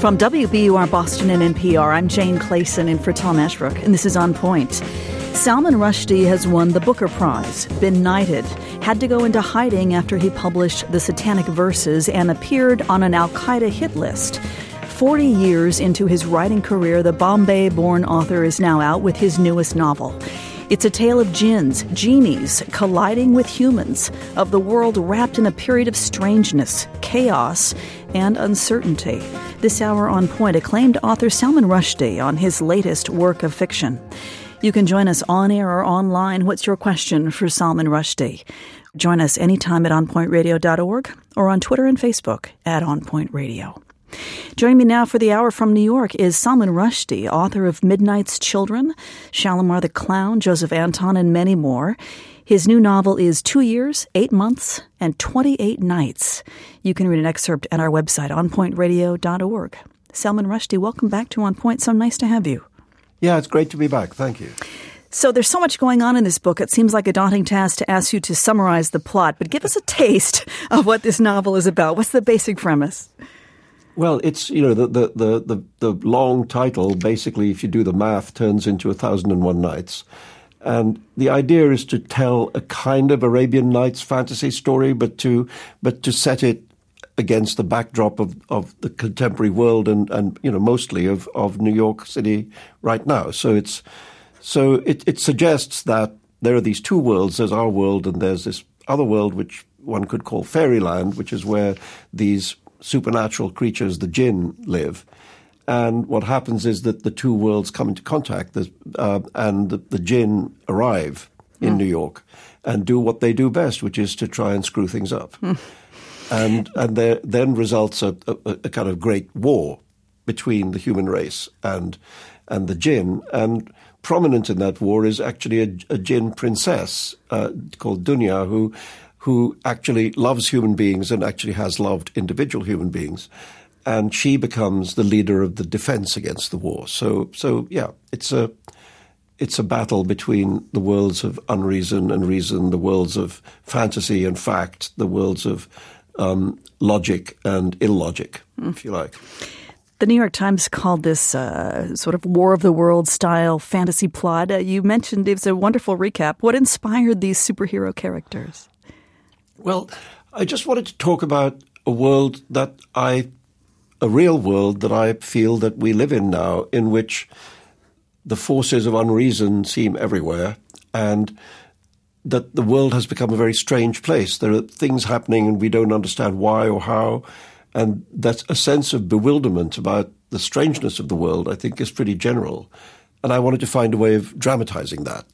From WBUR Boston and NPR, I'm Jane Clayson in for Tom Ashbrook, and this is On Point. Salman Rushdie has won the Booker Prize, been knighted, had to go into hiding after he published the Satanic Verses and appeared on an al-Qaeda hit list. 40 years into his writing career, the Bombay-born author is now out with his newest novel. It's a tale of jinns, genies, colliding with humans, of the world wrapped in a period of strangeness, chaos, and uncertainty. This hour On Point, acclaimed author Salman Rushdie on his latest work of fiction. You can join us on air or online. What's your question for Salman Rushdie? Join us anytime at onpointradio.org or on Twitter and Facebook at onpointradio. Joining me now for the hour from New York is Salman Rushdie, author of Midnight's Children, Shalimar the Clown, Joseph Anton, and many more. His new novel is 2 years, 8 months, and 28 nights. You can read an excerpt at our website, onpointradio.org. Salman Rushdie, welcome back to On Point. So nice to have you. Yeah, it's great to be back. Thank you. So there's so much going on in this book. It seems like a daunting task to ask you to summarize the plot, but give us a taste of what this novel is about. What's the basic premise? Well, it's, the long title, basically, if you do the math, turns into 1001 Nights. And the idea is to tell a kind of Arabian Nights fantasy story, but to set it against the backdrop of the contemporary world and mostly of New York City right now. So it suggests that there are these two worlds. There's our world and there's this other world, which one could call fairyland, which is where these supernatural creatures, the jinn, live. And what happens is that the two worlds come into contact, and the jinn arrive in New York and do what they do best, which is to try and screw things up. And there then results a kind of great war between the human race and the jinn. And prominent in that war is actually a jinn princess called Dunya, who actually loves human beings and actually has loved individual human beings. And she becomes the leader of the defense against the war. So yeah, it's a battle between the worlds of unreason and reason, the worlds of fantasy and fact, the worlds of logic and illogic, if you like. The New York Times called this sort of War of the Worlds style fantasy plot. You mentioned, it was a wonderful recap. What inspired these superhero characters? Well, I just wanted to talk about a real world that I feel that we live in now, in which the forces of unreason seem everywhere, and that the world has become a very strange place. There are things happening and we don't understand why or how, and that's a sense of bewilderment about the strangeness of the world, I think, is pretty general. And I wanted to find a way of dramatizing that,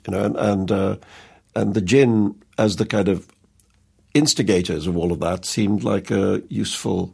and the jinn as the kind of instigators of all of that seemed like a useful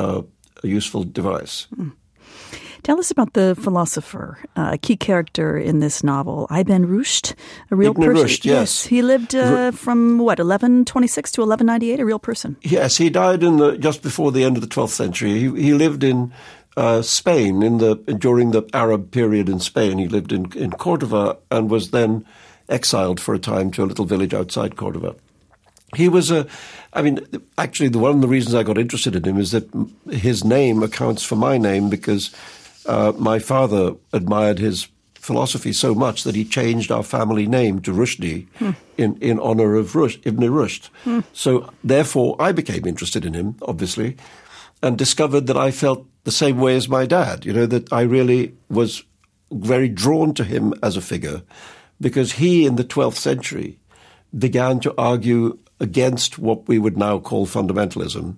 device. Tell us about the philosopher, a key character in this novel, Ibn Rushd, a real Ibn person. Rushd, yes. He lived from 1126 to 1198, a real person. Yes, he died just before the end of the 12th century. He lived in Spain during the Arab period in Spain. He lived in Cordova and was then exiled for a time to a little village outside Cordova. He was actually one of the reasons I got interested in him is that his name accounts for my name, because my father admired his philosophy so much that he changed our family name to Rushdie in honor of Ibn Rushd. So therefore I became interested in him, obviously, and discovered that I felt the same way as my dad, that I really was very drawn to him as a figure, because he in the 12th century began to argue against what we would now call fundamentalism.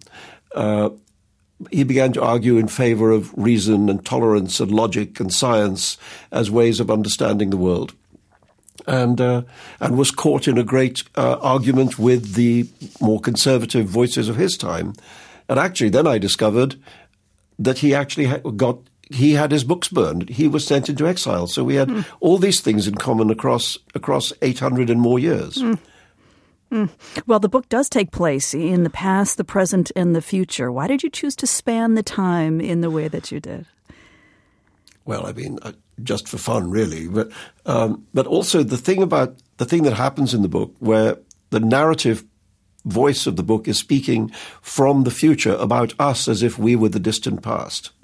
He began to argue in favor of reason and tolerance and logic and science as ways of understanding the world, and was caught in a great argument with the more conservative voices of his time. And actually, then I discovered that he actually had his books burned. He was sent into exile. So we had all these things in common across 800 and more years. Well, the book does take place in the past, the present, and the future. Why did you choose to span the time in the way that you did? Well, just for fun, really. But also the thing that happens in the book, where the narrative voice of the book is speaking from the future about us as if we were the distant past.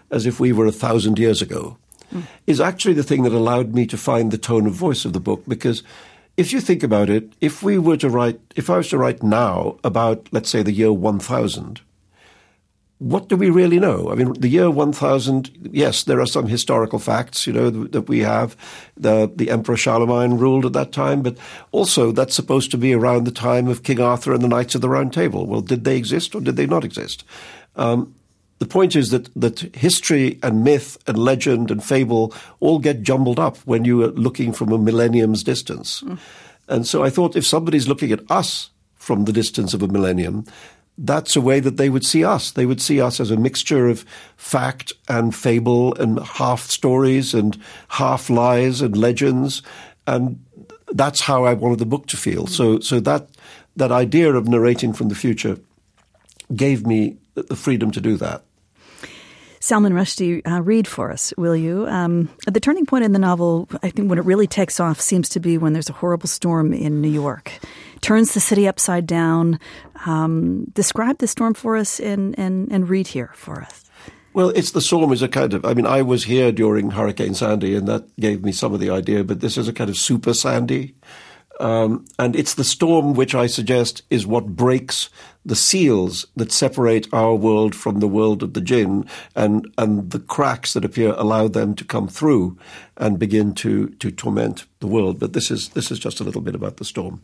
as if we were 1,000 years ago, is actually the thing that allowed me to find the tone of voice of the book. Because if you think about it, if I was to write now about, let's say, the year 1000, what do we really know? I mean, the year 1000, yes, there are some historical facts, that we have. The Emperor Charlemagne ruled at that time, but also that's supposed to be around the time of King Arthur and the Knights of the Round Table. Well, did they exist or did they not exist? The point is that history and myth and legend and fable all get jumbled up when you are looking from a millennium's distance. And so I thought if somebody's looking at us from the distance of a millennium, that's a way that they would see us. They would see us as a mixture of fact and fable and half stories and half lies and legends. And that's how I wanted the book to feel. So that idea of narrating from the future gave me the freedom to do that. Salman Rushdie, read for us, will you? The turning point in the novel, I think when it really takes off, seems to be when there's a horrible storm in New York. Turns the city upside down. Describe the storm for us and read here for us. Well, the storm is a kind of, I was here during Hurricane Sandy and that gave me some of the idea, but this is a kind of super Sandy. And it's the storm which I suggest is what breaks the seals that separate our world from the world of the jinn, and the cracks that appear allow them to come through and begin to torment the world. But this is just a little bit about the storm.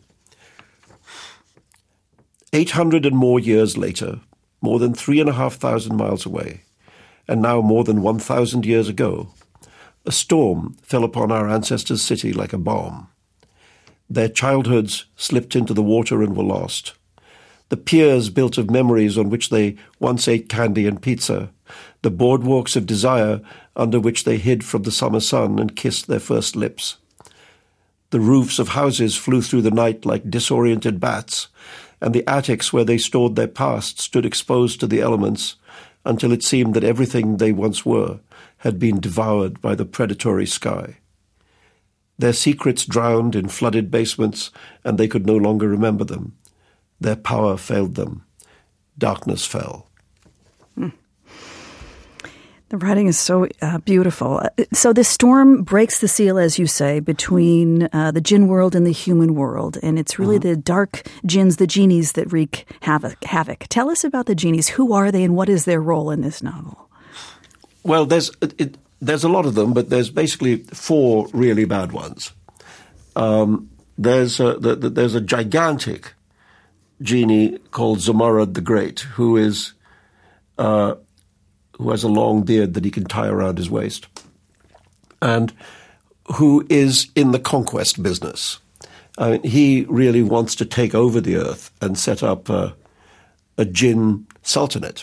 800 and more years later, more than 3,500 miles away, and now more than 1,000 years ago, a storm fell upon our ancestors' city like a bomb. Their childhoods slipped into the water and were lost. The piers built of memories on which they once ate candy and pizza, the boardwalks of desire under which they hid from the summer sun and kissed their first lips. The roofs of houses flew through the night like disoriented bats, and the attics where they stored their past stood exposed to the elements until it seemed that everything they once were had been devoured by the predatory sky. Their secrets drowned in flooded basements, and they could no longer remember them. Their power failed them. Darkness fell. The writing is so beautiful. So this storm breaks the seal, as you say, between the jinn world and the human world. And it's really the dark jinns, the genies, that wreak havoc. Tell us about the genies. Who are they and what is their role in this novel? Well, there's a lot of them, but there's basically 4 really bad ones. There's a gigantic genie called Zamarad the Great, who has a long beard that he can tie around his waist, and who is in the conquest business. He really wants to take over the earth and set up a jinn sultanate.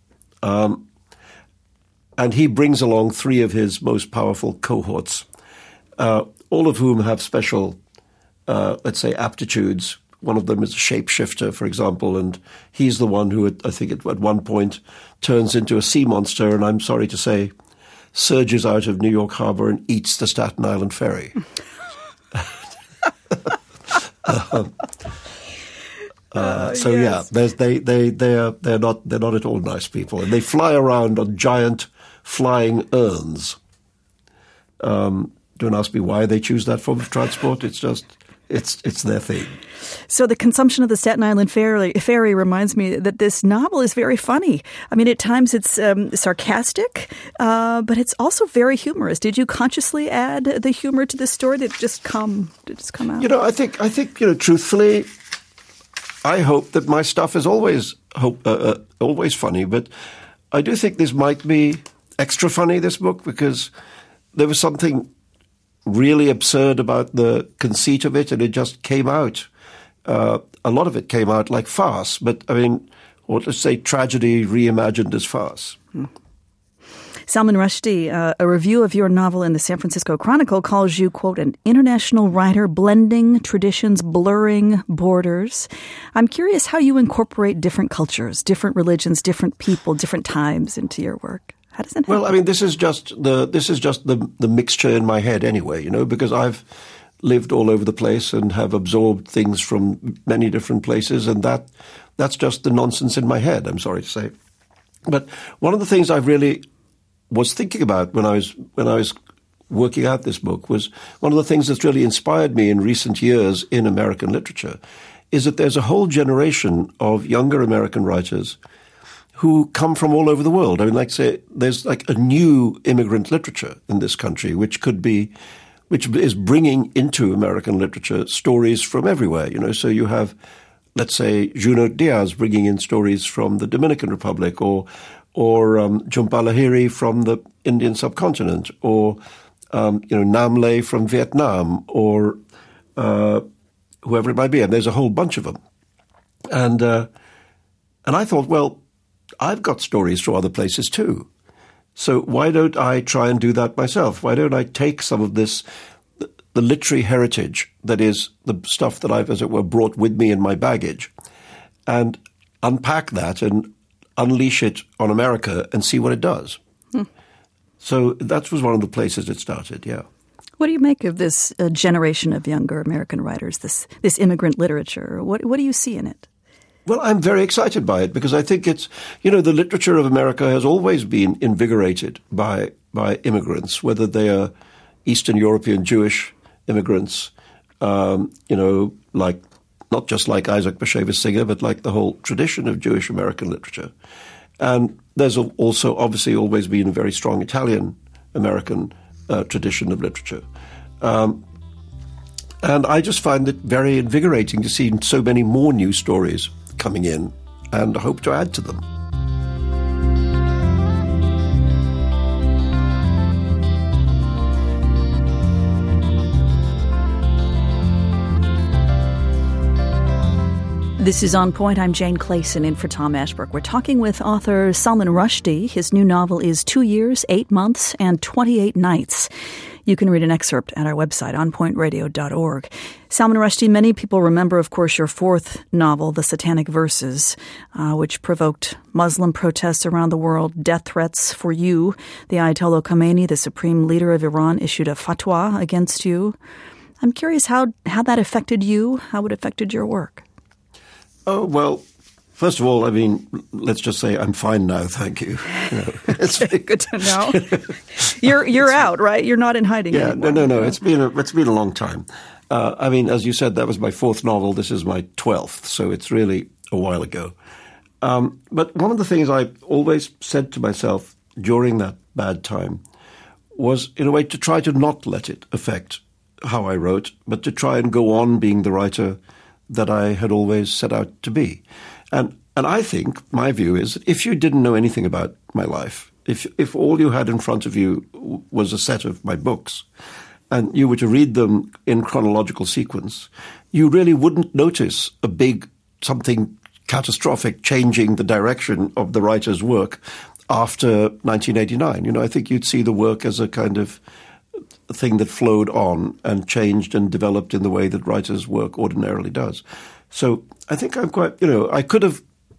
And he brings along 3 of his most powerful cohorts, all of whom have special, let's say, aptitudes. One of them is a shapeshifter, for example, and he's the one who, I think at one point, turns into a sea monster, and I'm sorry to say, surges out of New York Harbor and eats the Staten Island ferry. So yes. They're not at all nice people, and they fly around on giant flying urns. Don't ask me why they choose that form of transport. It's just it's their thing. So the consumption of the Staten Island ferry reminds me that this novel is very funny. I mean, at times it's sarcastic, but it's also very humorous. Did you consciously add the humor to this story? Did it just come out? I think truthfully, I hope that my stuff is always funny, but I do think this might be extra funny, this book, because there was something really absurd about the conceit of it, and it just came out. A lot of it came out like farce, or let's say tragedy reimagined as farce. Salman Rushdie, a review of your novel in the San Francisco Chronicle calls you, quote, an international writer blending traditions, blurring borders. I'm curious how you incorporate different cultures, different religions, different people, different times into your work. How does that happen? Well, this is just the mixture in my head anyway, because I've lived all over the place and have absorbed things from many different places, and that's just the nonsense in my head, I'm sorry to say. But one of the things I've really was thinking about when I was working out this book was one of the things that's really inspired me in recent years in American literature is that there's a whole generation of younger American writers who come from all over the world. I mean, like say, there's like a new immigrant literature in this country, which is bringing into American literature stories from everywhere. So you have, let's say, Junot Diaz bringing in stories from the Dominican Republic, or Jhumpa Lahiri from the Indian subcontinent, or Nam Le from Vietnam, or whoever it might be. And there's a whole bunch of them. And I thought, well, I've got stories from other places too. So why don't I try and do that myself? Why don't I take some of this, the literary heritage that is the stuff that I've, as it were, brought with me in my baggage, and unpack that and unleash it on America and see what it does. So that was one of the places it started, yeah. What do you make of this generation of younger American writers, this immigrant literature? What do you see in it? Well, I'm very excited by it because I think it's, the literature of America has always been invigorated by immigrants, whether they are Eastern European Jewish immigrants, like not just like Isaac Bashevis Singer, but like the whole tradition of Jewish American literature. And there's also obviously always been a very strong Italian American tradition of literature. And I just find it very invigorating to see so many more new stories coming in, and I hope to add to them. This is On Point. I'm Jane Clayson in for Tom Ashbrook. We're talking with author Salman Rushdie. His new novel is 2 years, 8 months, and 28 nights. You can read an excerpt at our website, onpointradio.org. Salman Rushdie, many people remember, of course, your fourth novel, The Satanic Verses, which provoked Muslim protests around the world, death threats for you. The Ayatollah Khomeini, the supreme leader of Iran, issued a fatwa against you. I'm curious how that affected you, how it affected your work. Oh, well, first of all, I mean, let's just say I'm fine now, thank you. Okay, good to know. You're out, right? You're not in hiding anymore. No. It's been a long time. I mean, as you said, that was my fourth novel. This is my 12th, so it's really a while ago. But one of the things I always said to myself during that bad time was, in a way, to try to not let it affect how I wrote, but to try and go on being the writer that I had always set out to be. And I think my view is that if you didn't know anything about my life, if all you had in front of you was a set of my books, and you were to read them in chronological sequence, you really wouldn't notice something catastrophic changing the direction of the writer's work after 1989. I think you'd see the work as a kind of thing that flowed on and changed and developed in the way that writers' work ordinarily does. So I think I'm quite, I could have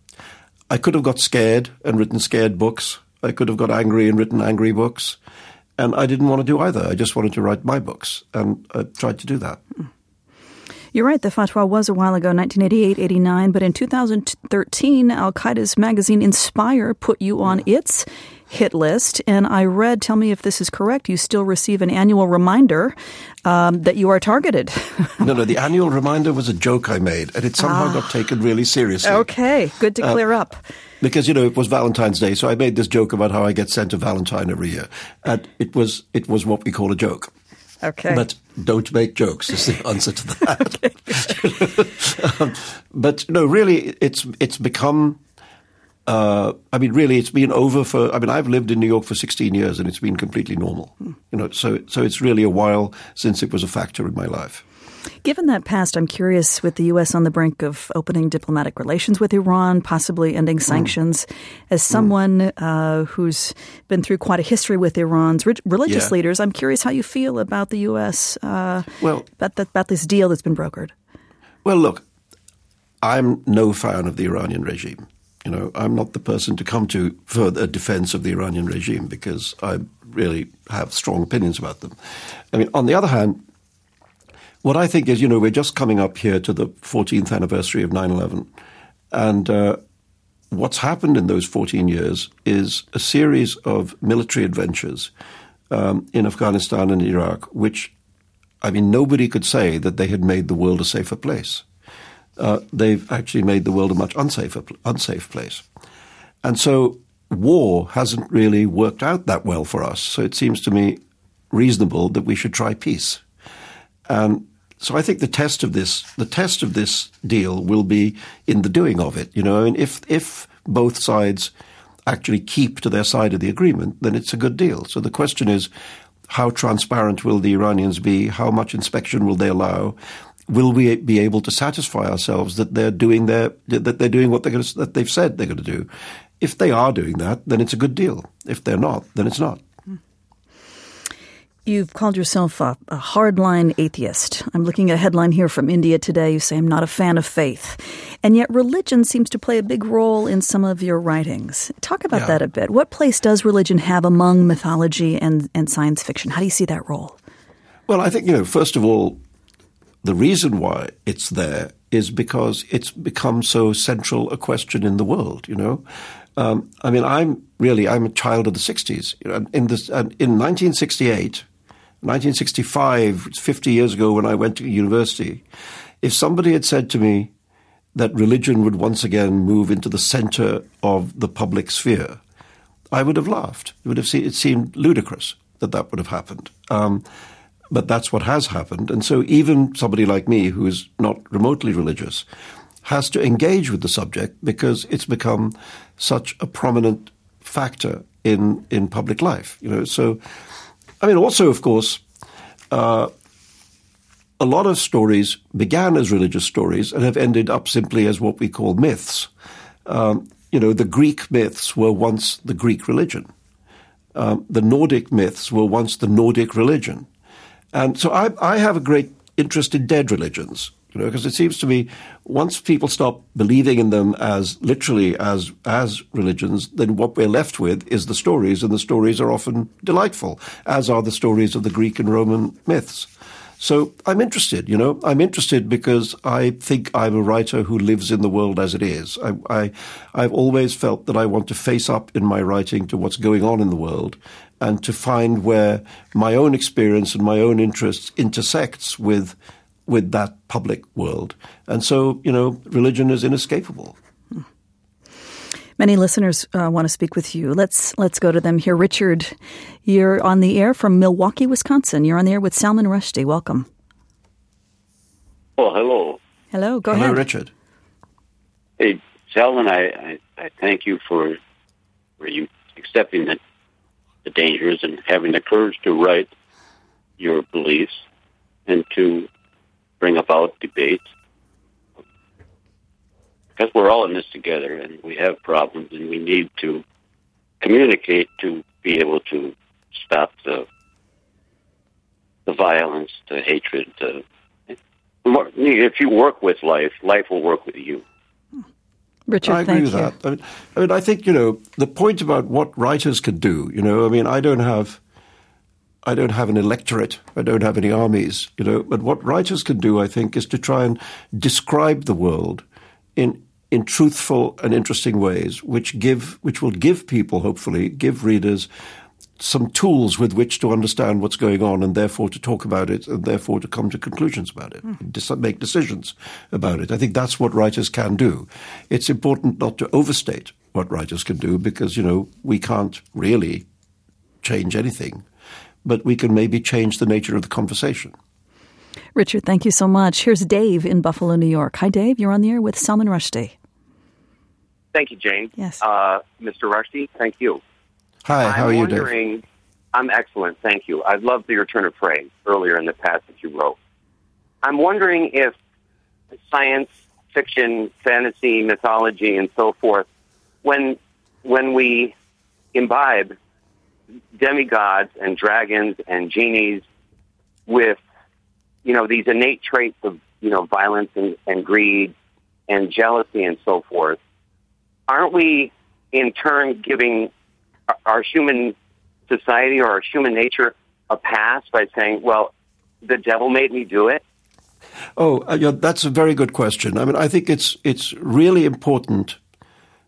got scared and written scared books. I could have got angry and written angry books. And I didn't want to do either. I just wanted to write my books, and I tried to do that. You're right. The fatwa was a while ago, 1988-89. But in 2013, Al-Qaeda's magazine Inspire put you on its hit list. And I read, tell me if this is correct, you still receive an annual reminder that you are targeted. No, the annual reminder was a joke I made, and it somehow got taken really seriously. Okay, good to clear up. Because, it was Valentine's Day, so I made this joke about how I get sent a Valentine every year. And it was what we call a joke. Okay. But don't make jokes is the answer to that. But really, it's become, it's been over I've lived in New York for 16 years and it's been completely normal. So it's really a while since it was a factor in my life. Given that past, I'm curious, with the U.S. on the brink of opening diplomatic relations with Iran, possibly ending sanctions, as someone who's been through quite a history with Iran's religious leaders, I'm curious how you feel about the U.S., about this deal that's been brokered. Well, look, I'm no fan of the Iranian regime. I'm not the person to come to for the defense of the Iranian regime because I really have strong opinions about them. I mean, on the other hand, what I think is, we're just coming up here to the 14th anniversary of 9/11. And what's happened in those 14 years is a series of military adventures in Afghanistan and Iraq, which, I mean, nobody could say that they had made the world a safer place. They've actually made the world a much unsafe place. And so war hasn't really worked out that well for us. So it seems to me reasonable that we should try peace. And so I think the test of this deal will be in the doing of it. And if both sides actually keep to their side of the agreement, then it's a good deal. So the question is, how transparent will the Iranians be? How much inspection will they allow? Will we be able to satisfy ourselves that they're doing what that they've said they're going to do? If they are doing that, then it's a good deal. If they're not, then it's not. You've called yourself a hardline atheist. I'm looking at a headline here from India Today. You say, I'm not a fan of faith. And yet religion seems to play a big role in some of your writings. Talk about that a bit. What place does religion have among mythology and science fiction? How do you see that role? Well, I think, first of all, the reason why it's there is because it's become so central a question in the world, I'm a child of the 60s. In 1965, 50 years ago when I went to university, if somebody had said to me that religion would once again move into the center of the public sphere, I would have laughed. It seemed ludicrous that would have happened. But that's what has happened. And so even somebody like me, who is not remotely religious, has to engage with the subject because it's become such a prominent factor in public life. So, also, of course, a lot of stories began as religious stories and have ended up simply as what we call myths. The Greek myths were once the Greek religion. The Nordic myths were once the Nordic religion. And so I have a great interest in dead religions, because it seems to me once people stop believing in them as literally as religions, then what we're left with is the stories, and the stories are often delightful, as are the stories of the Greek and Roman myths. So I'm interested, I'm interested because I think I'm a writer who lives in the world as it is. I've always felt that I want to face up in my writing to what's going on in the world and to find where my own experience and my own interests intersects with that public world. And so, religion is inescapable. Many listeners want to speak with you. Let's go to them here. Richard, you're on the air from Milwaukee, Wisconsin. You're on the air with Salman Rushdie. Welcome. Oh, hello. Hello. Go ahead. Hello, Richard. Hey, Salman, I thank you for you accepting the dangers and having the courage to write your beliefs and to bring about debate. Because we're all in this together, and we have problems, and we need to communicate to be able to stop the violence, the hatred. If you work with life, life will work with you. Richard, I agree with that. I think, the point about what writers can do, I don't have an electorate. I don't have any armies, but what writers can do, I think, is to try and describe the world in truthful and interesting ways, which will give people, hopefully, give readers some tools with which to understand what's going on and therefore to talk about it and therefore to come to conclusions about it, make decisions about it. I think that's what writers can do. It's important not to overstate what writers can do because, we can't really change anything, but we can maybe change the nature of the conversation. Richard, thank you so much. Here's Dave in Buffalo, New York. Hi, Dave. You're on the air with Salman Rushdie. Thank you, Jane. Yes. Mr. Rushdie, thank you. Hi, how are you, Dave? I'm excellent, thank you. I loved your turn of phrase earlier in the passage you wrote. I'm wondering if science fiction, fantasy, mythology, and so forth, when we imbibe demigods and dragons and genies with, these innate traits of, violence and greed and jealousy and so forth, aren't we in turn giving our human society or our human nature a pass by saying, well, the devil made me do it? Oh, that's a very good question. I think it's really important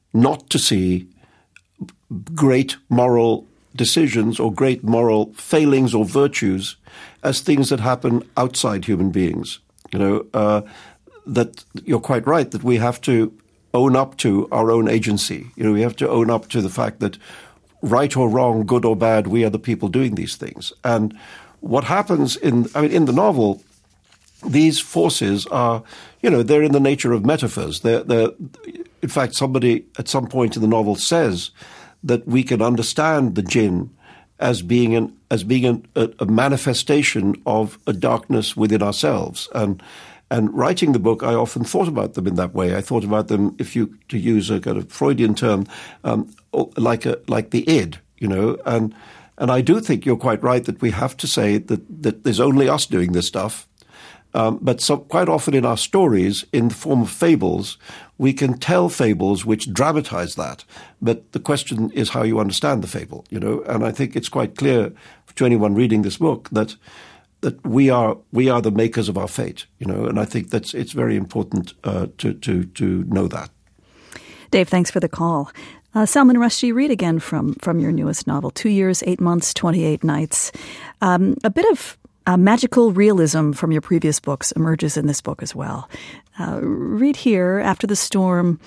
not to see great moral decisions or great moral failings or virtues as things that happen outside human beings. That you're quite right that we have to own up to our own agency. We have to own up to the fact that right or wrong, good or bad, we are the people doing these things. And what happens in the novel, these forces are, they're in the nature of metaphors. In fact, somebody at some point in the novel says that we can understand the jinn as being a manifestation of a darkness within ourselves. And writing the book, I often thought about them in that way. I thought about them, to use a kind of Freudian term, like the id, And I do think you're quite right that we have to say that there's only us doing this stuff. But quite often in our stories, in the form of fables, we can tell fables which dramatize that. But the question is how you understand the fable, And I think it's quite clear to anyone reading this book that we are the makers of our fate, And I think it's very important to know that. Dave, thanks for the call. Salman Rushdie, read again from your newest novel, 2 years, 8 months, 28 nights. A bit of magical realism from your previous books emerges in this book as well. Read here, after the storm,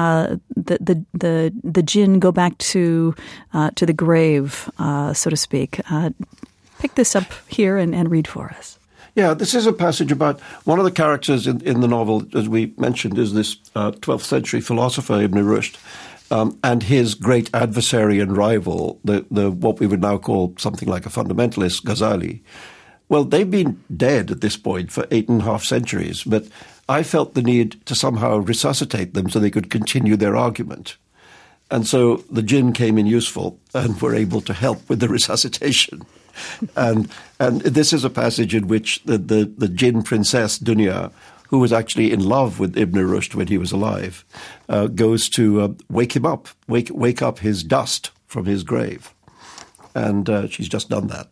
the jinn go back to the grave, so to speak. Pick this up here and read for us. Yeah, this is a passage about one of the characters in the novel, as we mentioned, is this 12th century philosopher Ibn Rushd, and his great adversary and rival, the what we would now call something like a fundamentalist, Ghazali. Well, they've been dead at this point for 8.5 centuries, but I felt the need to somehow resuscitate them so they could continue their argument. And so the jinn came in useful and were able to help with the resuscitation. And this is a passage in which the jinn princess Dunya, who was actually in love with Ibn Rushd when he was alive, goes to wake him up, wake up his dust from his grave. And she's just done that.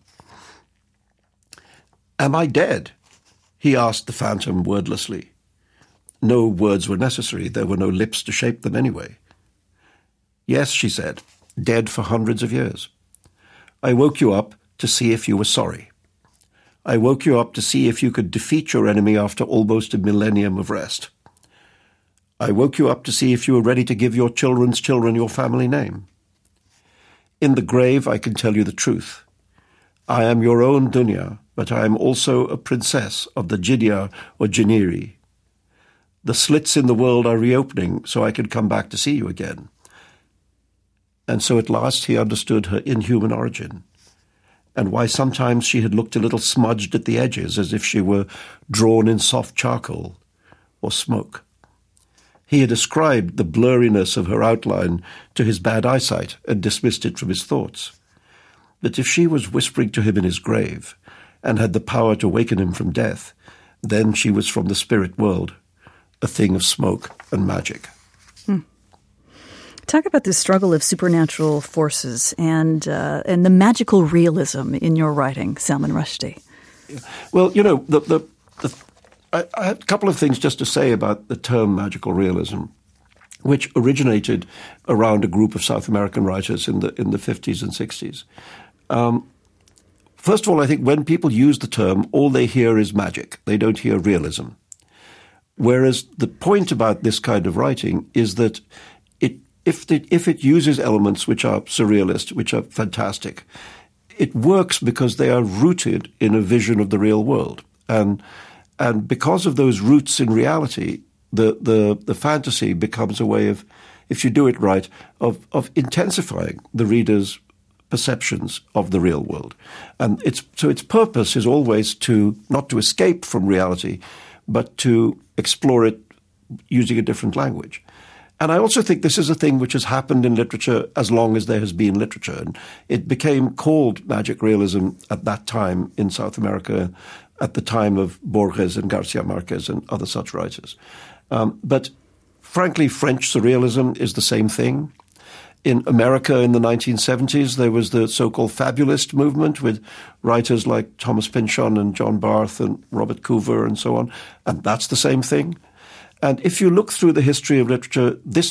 "Am I dead?" he asked the phantom wordlessly. No words were necessary. There were no lips to shape them anyway. "Yes," she said, "dead for hundreds of years. I woke you up to see if you were sorry. I woke you up to see if you could defeat your enemy after almost a millennium of rest. I woke you up to see if you were ready to give your children's children your family name. In the grave, I can tell you the truth. I am your own Dunya, but I am also a princess of the Jidya or Jiniri. The slits in the world are reopening, so I can come back to see you again." And so at last he understood her inhuman origin, and why sometimes she had looked a little smudged at the edges as if she were drawn in soft charcoal or smoke. He had ascribed the blurriness of her outline to his bad eyesight and dismissed it from his thoughts. But if she was whispering to him in his grave and had the power to waken him from death, then she was from the spirit world, a thing of smoke and magic. Talk about this struggle of supernatural forces and the magical realism in your writing, Salman Rushdie. Well, I have a couple of things just to say about the term magical realism, which originated around a group of South American writers in the 50s and 60s. First of all, I think when people use the term, all they hear is magic. They don't hear realism. Whereas the point about this kind of writing is that if it uses elements which are surrealist, which are fantastic, it works because they are rooted in a vision of the real world. And because of those roots in reality, the fantasy becomes a way of, if you do it right, of intensifying the reader's perceptions of the real world. And its purpose is always not to escape from reality, but to explore it using a different language. And I also think this is a thing which has happened in literature as long as there has been literature. And it became called magic realism at that time in South America, at the time of Borges and Garcia Marquez and other such writers. But frankly, French surrealism is the same thing. In America in the 1970s, there was the so-called fabulist movement with writers like Thomas Pynchon and John Barth and Robert Coover and so on. And that's the same thing. And if you look through the history of literature, this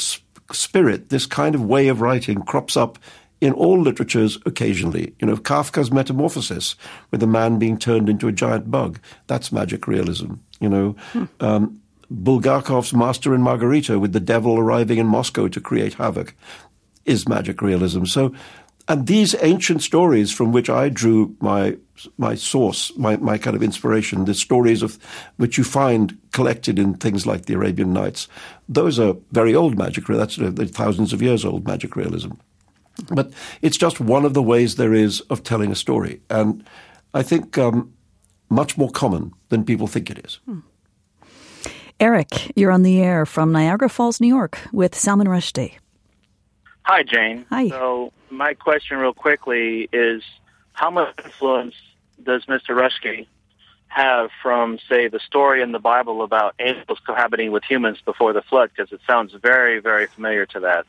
spirit, this kind of way of writing crops up in all literatures occasionally. Kafka's Metamorphosis, with a man being turned into a giant bug, that's magic realism. Bulgakov's Master and Margarita, with the devil arriving in Moscow to create havoc, is magic realism. So, and these ancient stories from which I drew my source, my kind of inspiration, the stories of which you find collected in things like the Arabian Nights, those are very old magic realism. That's thousands of years old magic realism. But it's just one of the ways there is of telling a story, and I think much more common than people think it is. Eric, you're on the air from Niagara Falls, New York, with Salman Rushdie. Hi, Jane. Hi. So my question real quickly is, how much influence does Mr. Rushdie have from, say, the story in the Bible about angels cohabiting with humans before the flood? Because it sounds very, very familiar to that.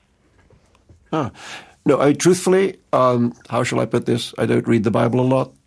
No, truthfully, how shall I put this? I don't read the Bible a lot.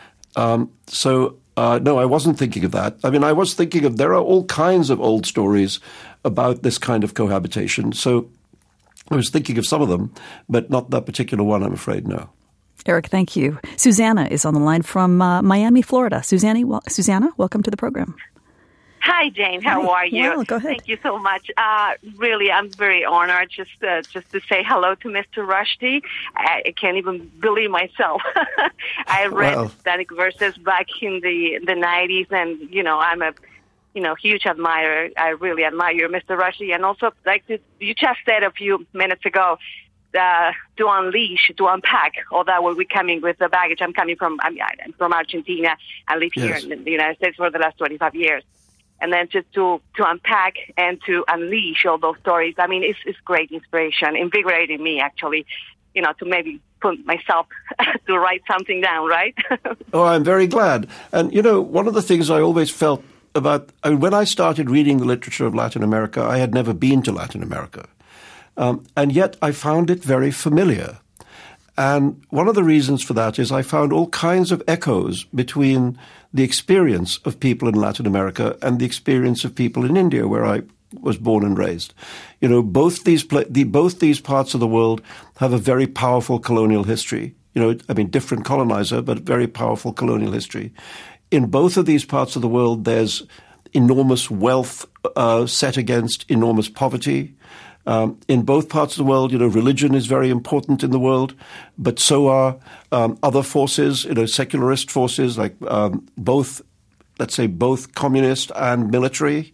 No, I wasn't thinking of that. I mean, I was thinking of, there are all kinds of old stories about this kind of cohabitation. So I was thinking of some of them, but not that particular one, I'm afraid, no. Eric, thank you. Susanna is on the line from Miami, Florida. Susanna, welcome to the program. Hi, Jane. How are you? Well, go ahead. Thank you so much. Really, I'm very honored just to say hello to Mr. Rushdie. I can't even believe myself. I read Static Verses back in the 90s, and, I'm a huge admirer. I really admire Mr. Rushdie. And also, you just said a few minutes ago, to unleash, to unpack all that we're coming with the baggage. I'm from Argentina. I live here in the United States for the last 25 years. And then just to unpack and to unleash all those stories, I mean, it's great inspiration, invigorating me, actually, to maybe put myself to write something down, right? Oh, I'm very glad. And, one of the things I always felt about, when I started reading the literature of Latin America, I had never been to Latin America. And yet I found it very familiar. And one of the reasons for that is I found all kinds of echoes between the experience of people in Latin America and the experience of people in India, where I was born and raised. Both these parts of the world have a very powerful colonial history. Different colonizer, but very powerful colonial history. In both of these parts of the world, there's enormous wealth set against enormous poverty. In both parts of the world, religion is very important in the world, but so are other forces, secularist forces, like both communist and military.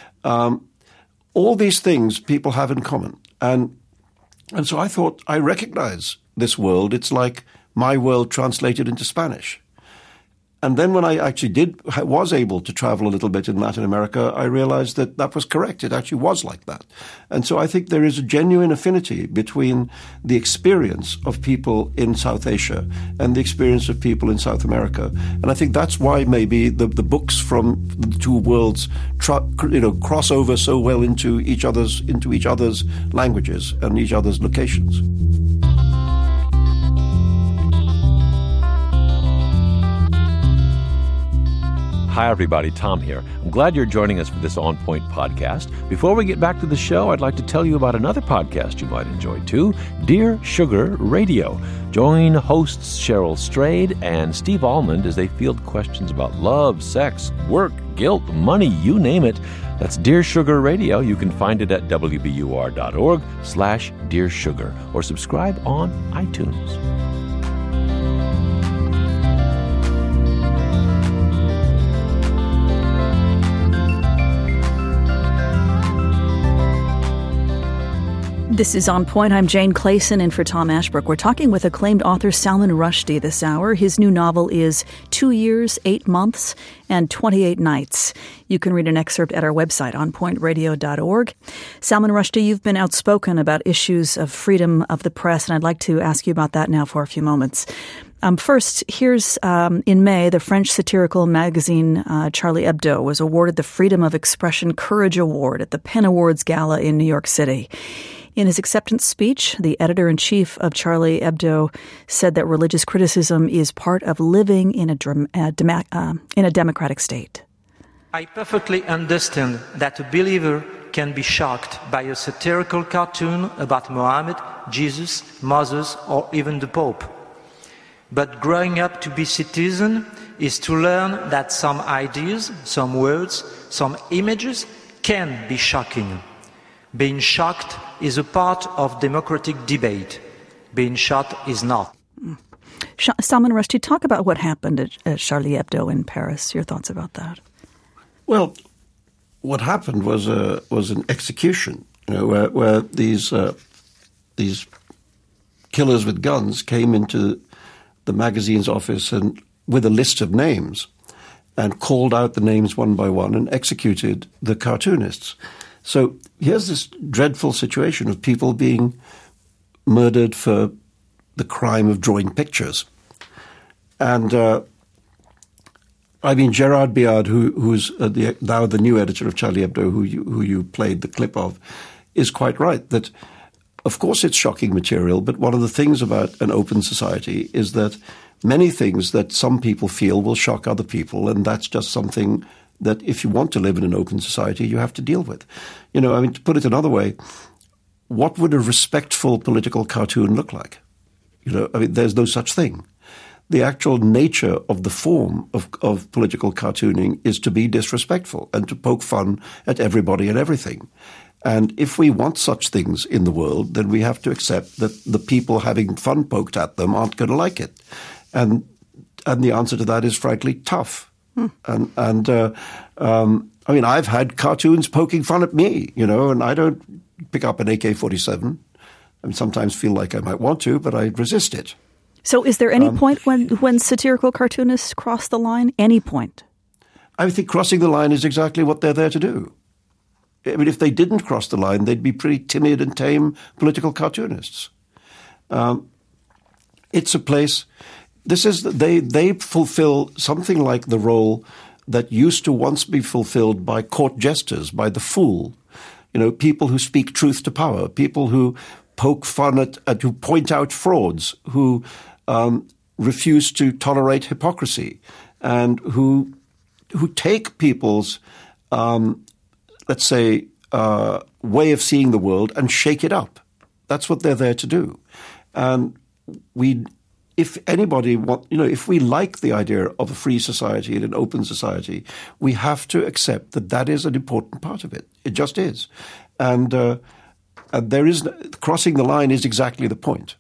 All these things people have in common. And so I thought, I recognize this world. It's like my world translated into Spanish. And then when I actually was able to travel a little bit in Latin America, I realized that was correct. It actually was like that. And so I think there is a genuine affinity between the experience of people in South Asia and the experience of people in South America. And I think that's why maybe the books from the two worlds cross over so well into each other's languages and each other's locations. Hi, everybody. Tom here. I'm glad you're joining us for this On Point podcast. Before we get back to the show, I'd like to tell you about another podcast you might enjoy, too, Dear Sugar Radio. Join hosts Cheryl Strayed and Steve Almond as they field questions about love, sex, work, guilt, money, you name it. That's Dear Sugar Radio. You can find it at wbur.org/Dear Sugar or subscribe on iTunes. This is On Point. I'm Jane Clayson in for Tom Ashbrook. We're talking with acclaimed author Salman Rushdie this hour. His new novel is 2 years, 8 months, and 28 nights. You can read an excerpt at our website, onpointradio.org. Salman Rushdie, you've been outspoken about issues of freedom of the press, and I'd like to ask you about that now for a few moments. First, here's in May, the French satirical magazine Charlie Hebdo was awarded the Freedom of Expression Courage Award at the PEN Awards Gala in New York City. In his acceptance speech, the editor-in-chief of Charlie Hebdo said that religious criticism is part of living in a democratic state. I perfectly understand that a believer can be shocked by a satirical cartoon about Mohammed, Jesus, Moses, or even the Pope. But growing up to be citizen is to learn that some ideas, some words, some images can be shocking. Being shocked is a part of democratic debate. Being shocked is not. Salman Rushdie, talk about what happened at Charlie Hebdo in Paris. Your thoughts about that? Well, what happened was an execution, where these killers with guns came into the magazine's office and with a list of names and called out the names one by one and executed the cartoonists. So here's this dreadful situation of people being murdered for the crime of drawing pictures. And Gerard Biard, who's now the new editor of Charlie Hebdo, who you played the clip of, is quite right that, of course, it's shocking material, but one of the things about an open society is that many things that some people feel will shock other people, and that's just something that if you want to live in an open society, you have to deal with. To put it another way, what would a respectful political cartoon look like? There's no such thing. The actual nature of the form of political cartooning is to be disrespectful and to poke fun at everybody and everything. And if we want such things in the world, then we have to accept that the people having fun poked at them aren't going to like it. And the answer to that is, frankly, tough. I've had cartoons poking fun at me, and I don't pick up an AK-47. Sometimes feel like I might want to, but I resist it. So is there any point when satirical cartoonists cross the line? Any point? I think crossing the line is exactly what they're there to do. If they didn't cross the line, they'd be pretty timid and tame political cartoonists. It's a place. They fulfill something like the role that used to once be fulfilled by court jesters, by the fool. People who speak truth to power, people who poke fun at who point out frauds, who refuse to tolerate hypocrisy, and who take people's let's say, way of seeing the world and shake it up. That's what they're there to do. And if anybody if we like the idea of a free society and an open society, we have to accept that that is an important part of it. It just is. And crossing the line is exactly the point.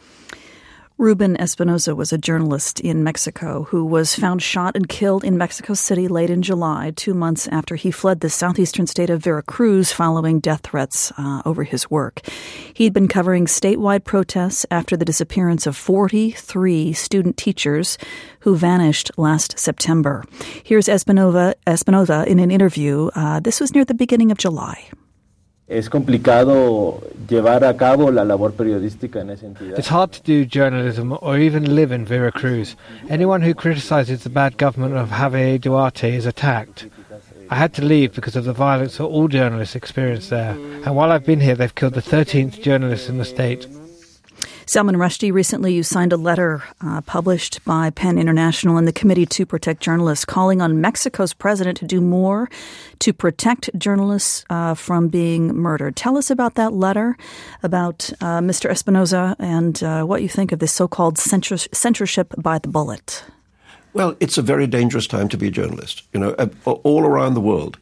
Ruben Espinosa was a journalist in Mexico who was found shot and killed in Mexico City late in July, 2 months after he fled the southeastern state of Veracruz following death threats over his work. He'd been covering statewide protests after the disappearance of 43 student teachers who vanished last September. Here's Espinosa in an interview. This was near the beginning of July. Es complicado llevar a cabo la labor periodística en esa entidad. It's hard to do journalism or even live in Veracruz. Anyone who criticizes the bad government of Javier Duarte is attacked. I had to leave because of the violence that all journalists experience there. And while I've been here, they've killed the 13th journalist in the state. Salman Rushdie, recently you signed a letter published by PEN International and the Committee to Protect Journalists calling on Mexico's president to do more to protect journalists from being murdered. Tell us about that letter, about Mr. Espinosa, and what you think of this so-called censorship by the bullet. Well, it's a very dangerous time to be a journalist. All around the world,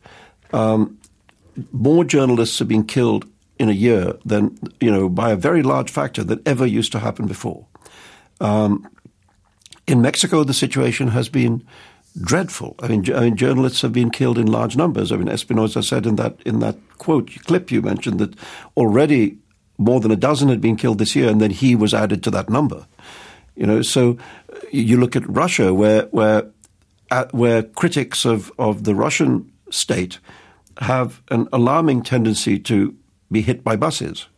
more journalists are being killed in a year than, by a very large factor than ever used to happen before. In Mexico, the situation has been dreadful. Journalists have been killed in large numbers. Espinosa said in that clip you mentioned that already more than a dozen had been killed this year, and then he was added to that number. So you look at Russia, where critics of the Russian state have an alarming tendency to be hit by buses.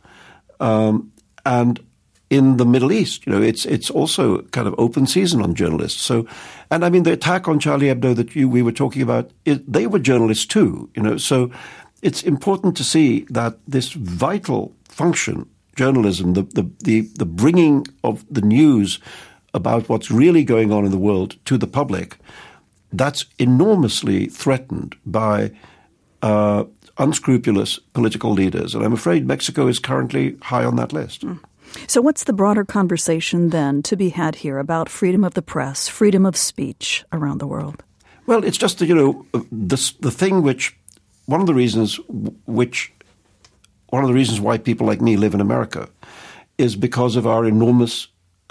And in the Middle East, it's also kind of open season on journalists. So, the attack on Charlie Hebdo that we were talking about, they were journalists too, So it's important to see that this vital function, journalism, the bringing of the news about what's really going on in the world to the public, that's enormously threatened by unscrupulous political leaders. And I'm afraid Mexico is currently high on that list. So what's the broader conversation then to be had here about freedom of the press, freedom of speech around the world? Well, it's just, the thing which, one of the reasons why people like me live in America is because of our enormous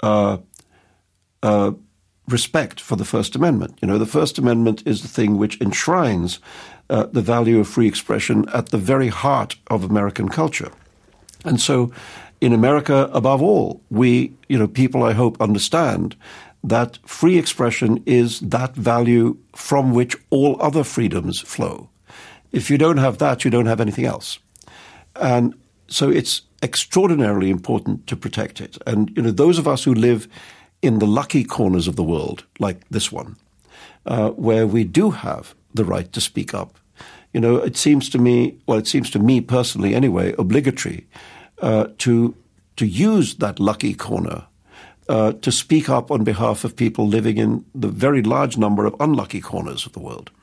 respect for the First Amendment. The First Amendment is the thing which enshrines the value of free expression at the very heart of American culture. And so in America, above all, people, I hope, understand that free expression is that value from which all other freedoms flow. If you don't have that, you don't have anything else. And so it's extraordinarily important to protect it. And, those of us who live in the lucky corners of the world, like this one, where we do have the right to speak up, it seems to me personally anyway, obligatory to use that lucky corner to speak up on behalf of people living in the very large number of unlucky corners of the world.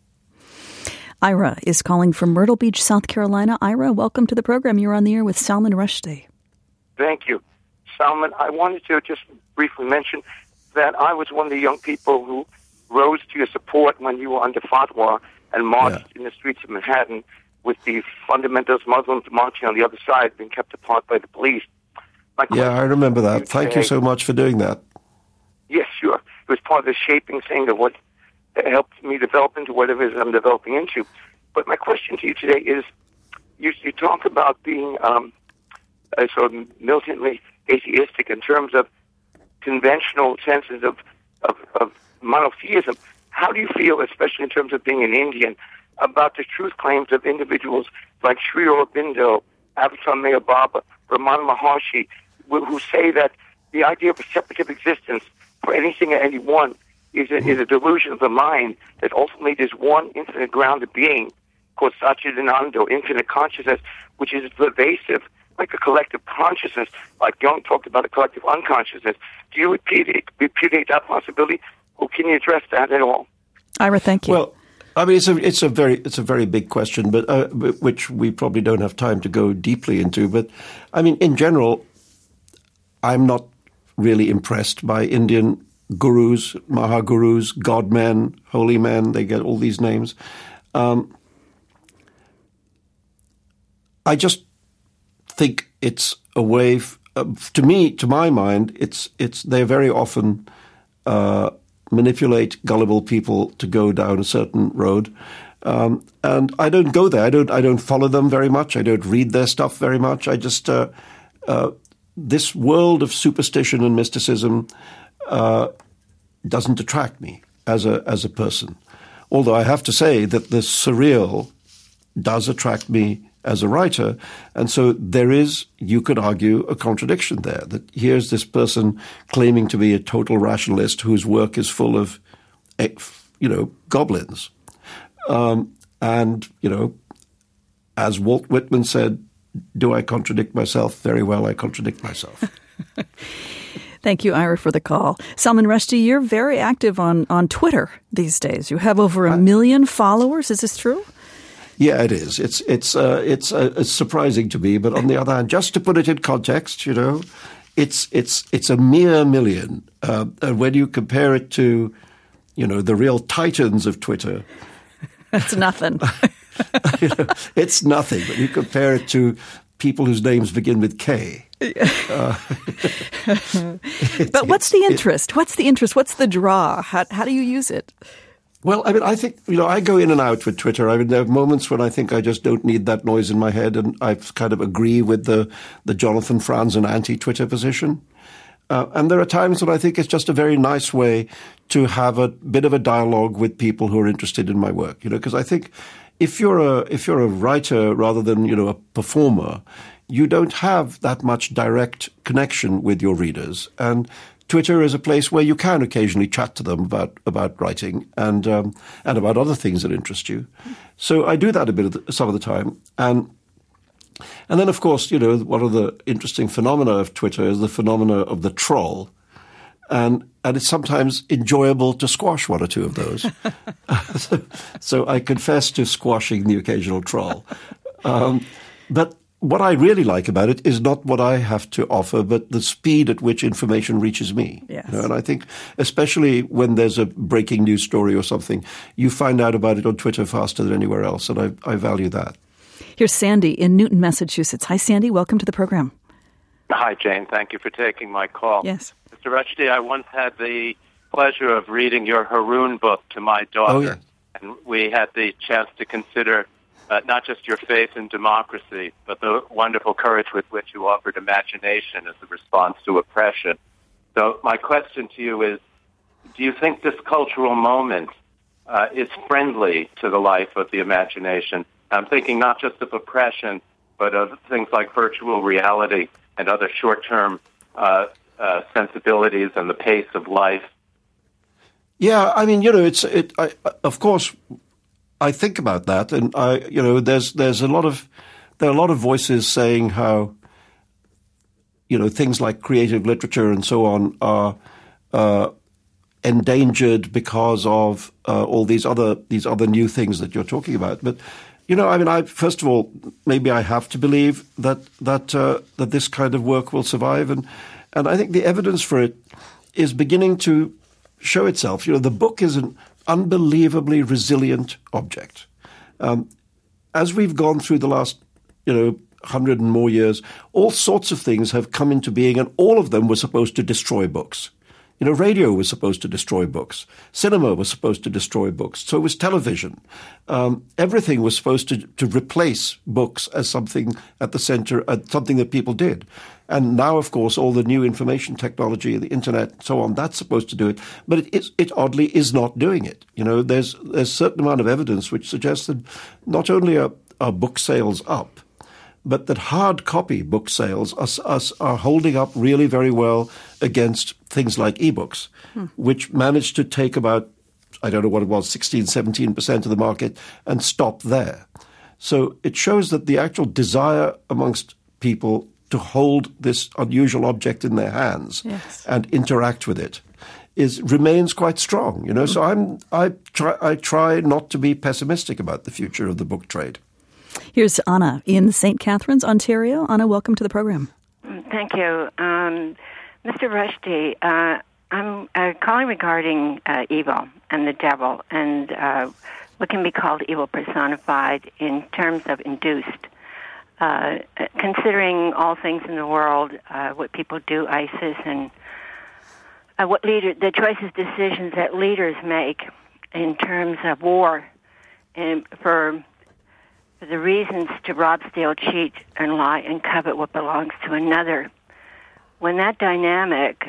Ira is calling from Myrtle Beach, South Carolina. Ira, welcome to the program. You're on the air with Salman Rushdie. Thank you. Salman, I wanted to just briefly mention that I was one of the young people who rose to your support when you were under fatwa and marched in the streets of Manhattan with the fundamentalist Muslims marching on the other side, being kept apart by the police. I remember that. Thank you so much for doing that. Yes, sure. It was part of the shaping thing of what helped me develop into whatever it is I'm developing into. But my question to you today is, you talk about being sort of militantly atheistic in terms of conventional senses of monotheism. How do you feel, especially in terms of being an Indian, about the truth claims of individuals like Sri Aurobindo, Avatar Meher Baba, Ramana Maharshi, who say that the idea of a separative existence for anything and anyone is a delusion of the mind, that ultimately there's one infinite ground of being called Satchidananda, infinite consciousness, which is pervasive, like a collective consciousness, like Jung talked about a collective unconsciousness. Do you repudiate that possibility, or can you address that at all? Ira, thank you. Well, I mean, it's a very big question, but which we probably don't have time to go deeply into. But I mean, in general, I'm not really impressed by Indian gurus, mahagurus, godmen, holy men. They get all these names. I just think it's a way, to my mind, they very often manipulate gullible people to go down a certain road, and I don't go there. I don't follow them very much. I don't read their stuff very much. I just this world of superstition and mysticism doesn't attract me as a person. Although I have to say that the surreal does attract me as a writer. And so there is, you could argue, a contradiction there, that here's this person claiming to be a total rationalist whose work is full of, goblins. And, as Walt Whitman said, do I contradict myself? Very well, I contradict myself. Thank you, Ira, for the call. Salman Rushdie, you're very active on Twitter these days. You have over 1 million followers. Is this true? Yeah, it is. It's surprising to me, but on the other hand, just to put it in context, it's a mere million. And when you compare it to, the real titans of Twitter, that's nothing. It's nothing. But you compare it to people whose names begin with K. But what's the interest? What's the draw? How do you use it? Well, I mean, I think, I go in and out with Twitter. I mean, there are moments when I think I just don't need that noise in my head, and I kind of agree with the Jonathan Franzen anti-Twitter position. And there are times when I think it's just a very nice way to have a bit of a dialogue with people who are interested in my work, because I think if you're a writer rather than, a performer, you don't have that much direct connection with your readers. And Twitter is a place where you can occasionally chat to them about writing and about other things that interest you. So I do that a bit some of the time. And then, of course, one of the interesting phenomena of Twitter is the phenomena of the troll. And and it's sometimes enjoyable to squash one or two of those. So I confess to squashing the occasional troll. But what I really like about it is not what I have to offer, but the speed at which information reaches me. Yes. And I think, especially when there's a breaking news story or something, you find out about it on Twitter faster than anywhere else, and I value that. Here's Sandy in Newton, Massachusetts. Hi, Sandy. Welcome to the program. Hi, Jane. Thank you for taking my call. Yes. Mr. Rushdie, I once had the pleasure of reading your Haroun book to my daughter. Oh, yeah. And we had the chance to consider not just your faith in democracy, but the wonderful courage with which you offered imagination as a response to oppression. So my question to you is, do you think this cultural moment is friendly to the life of the imagination? I'm thinking not just of oppression, but of things like virtual reality and other short-term sensibilities and the pace of life. Yeah, I mean, of course, I think about that, and there are a lot of voices saying how, things like creative literature and so on are endangered because of all these other new things that you're talking about. But first of all, maybe I have to believe that this kind of work will survive, and I think the evidence for it is beginning to show itself. The book is an unbelievably resilient object. As we've gone through the last, 100 and more years, all sorts of things have come into being, and all of them were supposed to destroy books. Radio was supposed to destroy books. Cinema was supposed to destroy books. So was television. Everything was supposed to replace books as something at the center, something that people did. And now, of course, all the new information technology, the internet, and so on, that's supposed to do it. But it oddly is not doing it. There's a certain amount of evidence which suggests that not only are book sales up, but that hard copy book sales are holding up really very well against things like ebooks, which managed to take about, I don't know what it was, 16, 17% of the market and stop there. So it shows that the actual desire amongst people to hold this unusual object in their hands and interact with it remains quite strong. So I try not to be pessimistic about the future of the book trade. Here's Anna in St. Catharines, Ontario. Anna, welcome to the program. Thank you. Mr. Rushdie, I'm calling regarding evil and the devil and what can be called evil personified in terms of induced. Considering all things in the world, what people do, ISIS, and the choices, decisions that leaders make in terms of war and for the reasons to rob, steal, cheat, and lie, and covet what belongs to another. When that dynamic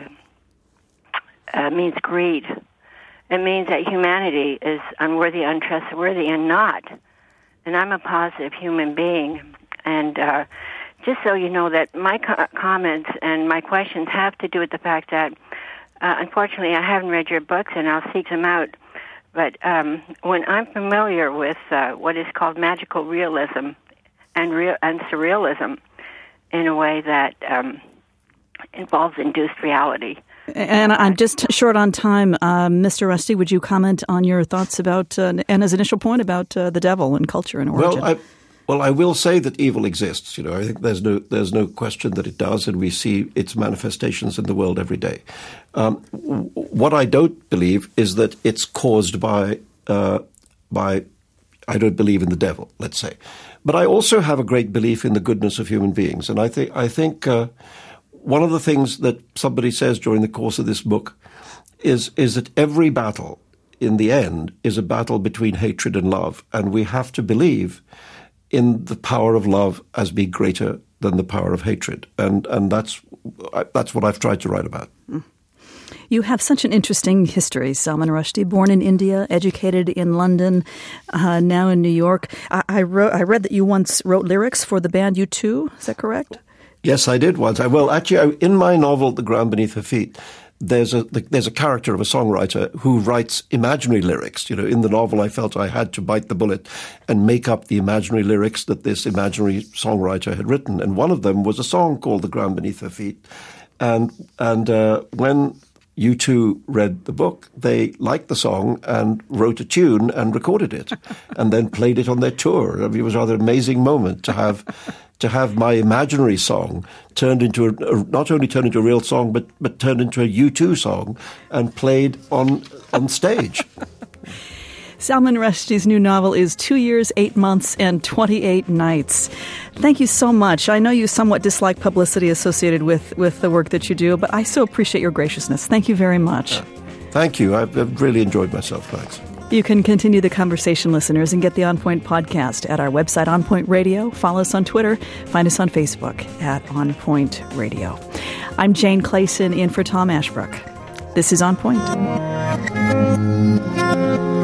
means greed, it means that humanity is unworthy, untrustworthy, and not. And I'm a positive human being. And just so you know that my comments and my questions have to do with the fact that, unfortunately, I haven't read your books, and I'll seek them out. But when I'm familiar with what is called magical realism and surrealism in a way that involves induced reality. And I'm just short on time. Mr. Rushdie, would you comment on your thoughts about, Anna's initial point about the devil and culture and origin? Well, I will say that evil exists. I think there's no question that it does, and we see its manifestations in the world every day. What I don't believe is that it's caused by I don't believe in the devil, let's say, but I also have a great belief in the goodness of human beings, and I think one of the things that somebody says during the course of this book is that every battle, in the end, is a battle between hatred and love, and we have to believe in the power of love as being greater than the power of hatred. And that's what I've tried to write about. You have such an interesting history, Salman Rushdie. Born in India, educated in London, now in New York. I read that you once wrote lyrics for the band U2. Is that correct? Yes, I did once. In my novel, The Ground Beneath Her Feet, there's a character of a songwriter who writes imaginary lyrics. In the novel, I felt I had to bite the bullet and make up the imaginary lyrics that this imaginary songwriter had written. And one of them was a song called The Ground Beneath Her Feet. And when U2 read the book, they liked the song and wrote a tune and recorded it and then played it on their tour. I mean, it was a rather amazing moment to have my imaginary song turned into not only turned into a real song, but turned into a U2 song and played on stage. Salman Rushdie's new novel is 2 years, 8 months, and 28 nights. Thank you so much. I know you somewhat dislike publicity associated with the work that you do, but I so appreciate your graciousness. Thank you very much. Thank you. I've really enjoyed myself. Thanks. You can continue the conversation, listeners, and get the On Point podcast at our website, On Point Radio. Follow us on Twitter. Find us on Facebook at On Point Radio. I'm Jane Clayson in for Tom Ashbrook. This is On Point.